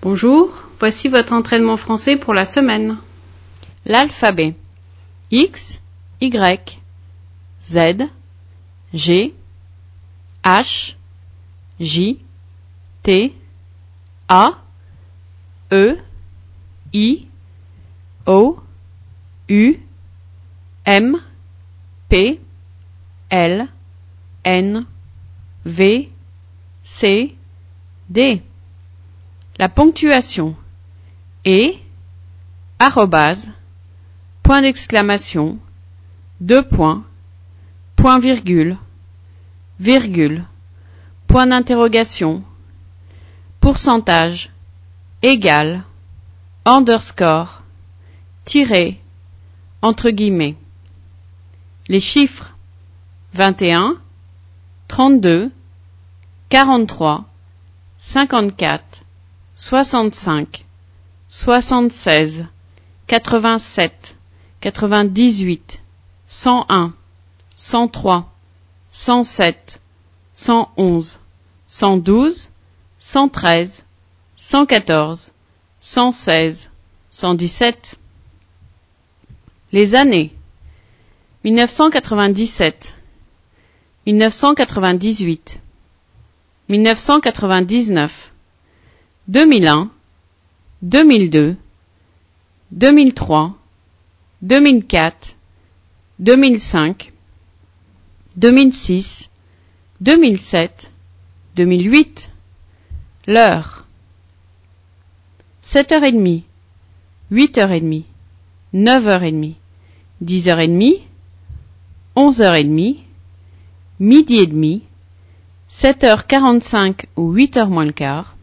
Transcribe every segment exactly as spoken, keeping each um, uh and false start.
Bonjour, voici votre entraînement français pour la semaine. L'alphabet. X, Y, Z, G, H, J, T, A, E, I, O, U, M, P, L, N, V, C, D. La ponctuation. Et, arrobase, point d'exclamation, deux points, point virgule, virgule, point d'interrogation, pourcentage, égal, underscore, tiré, entre guillemets. Les chiffres vingt et un, trente-deux, quarante-trois, cinquante-quatre, soixante-cinq, soixante-seize, quatre-vingt-sept, quatre-vingt-dix-huit, cent un, cent trois, cent sept, cent onze, cent douze, cent treize, cent quatorze, cent seize, cent dix-sept. Les années mille neuf cent quatre-vingt-dix-sept, mille neuf cent quatre-vingt-dix-huit, mille neuf cent quatre-vingt-dix-neuf, deux mille un, deux mille deux, deux mille trois, deux mille quatre, deux mille cinq, deux mille six, deux mille sept, deux mille huit. L'heure. sept heures trente, huit heures trente, neuf heures trente, dix heures trente, onze heures trente, midi et demi, sept heures quarante-cinq ou huit heures moins le quart,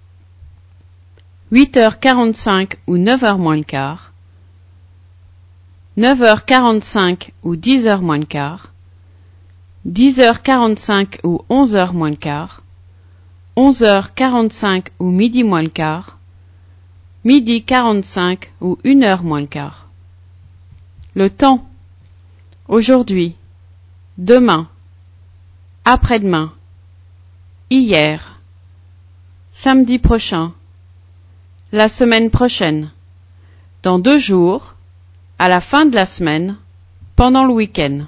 huit heures quarante-cinq ou neuf heures moins le quart, neuf heures quarante-cinq ou dix heures moins le quart, dix heures quarante-cinq ou onze heures moins le quart, onze heures quarante-cinq ou midi moins le quart, midi quarante-cinq ou une heure moins le quart. Le temps. Aujourd'hui, demain, après-demain, hier, samedi prochain, la semaine prochaine, dans deux jours, à la fin de la semaine, pendant le week-end.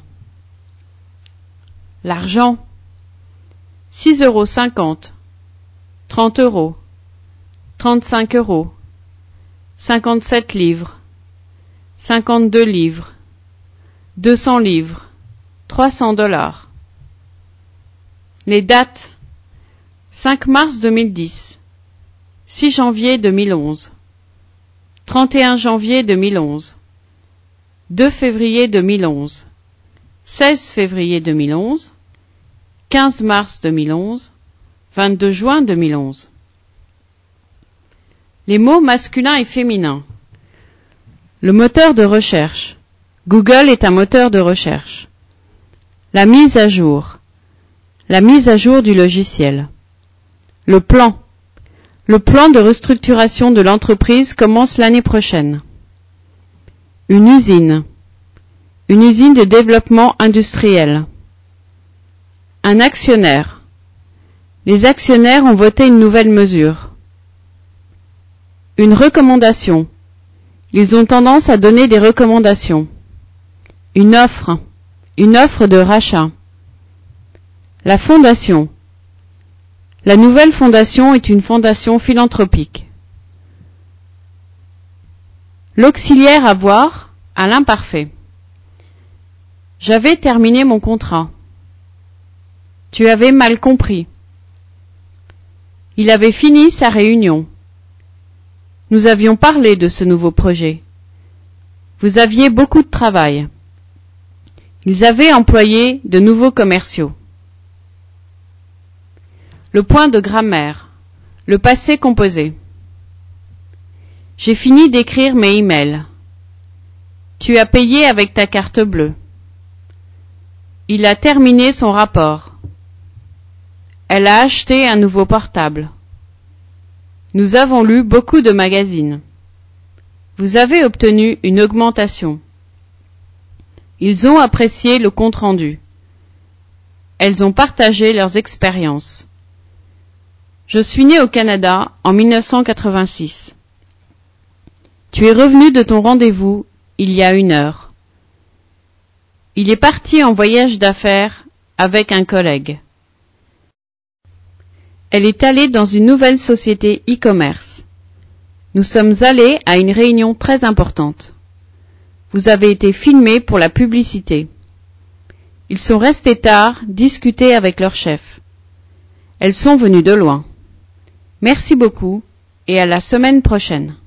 L'argent. six euros cinquante, trente euros, trente-cinq euros, cinquante-sept livres, cinquante-deux livres, deux cents livres, trois cents dollars. Les dates. cinq mars deux mille dix, six janvier deux mille onze, trente et un janvier deux mille onze, deux février deux mille onze, seize février deux mille onze, quinze mars deux mille onze, vingt-deux juin deux mille onze. Les mots masculins et féminins. Le moteur de recherche. Google est un moteur de recherche. La mise à jour. La mise à jour du logiciel. Le plan. Le plan de restructuration de l'entreprise commence l'année prochaine. Une usine. Une usine de développement industriel. Un actionnaire. Les actionnaires ont voté une nouvelle mesure. Une recommandation. Ils ont tendance à donner des recommandations. Une offre. Une offre de rachat. La fondation. La nouvelle fondation est une fondation philanthropique. L'auxiliaire avoir à l'imparfait. J'avais terminé mon contrat. Tu avais mal compris. Il avait fini sa réunion. Nous avions parlé de ce nouveau projet. Vous aviez beaucoup de travail. Ils avaient employé de nouveaux commerciaux. Le point de grammaire. Le passé composé. J'ai fini d'écrire mes emails. Tu as payé avec ta carte bleue. Il a terminé son rapport. Elle a acheté un nouveau portable. Nous avons lu beaucoup de magazines. Vous avez obtenu une augmentation. Ils ont apprécié le compte-rendu. Elles ont partagé leurs expériences. Je suis né au Canada en mille neuf cent quatre-vingt-six. Tu es revenu de ton rendez-vous il y a une heure. Il est parti en voyage d'affaires avec un collègue. Elle est allée dans une nouvelle société e-commerce. Nous sommes allés à une réunion très importante. Vous avez été filmé pour la publicité. Ils sont restés tard discuter avec leur chef. Elles sont venues de loin. Merci beaucoup et à la semaine prochaine.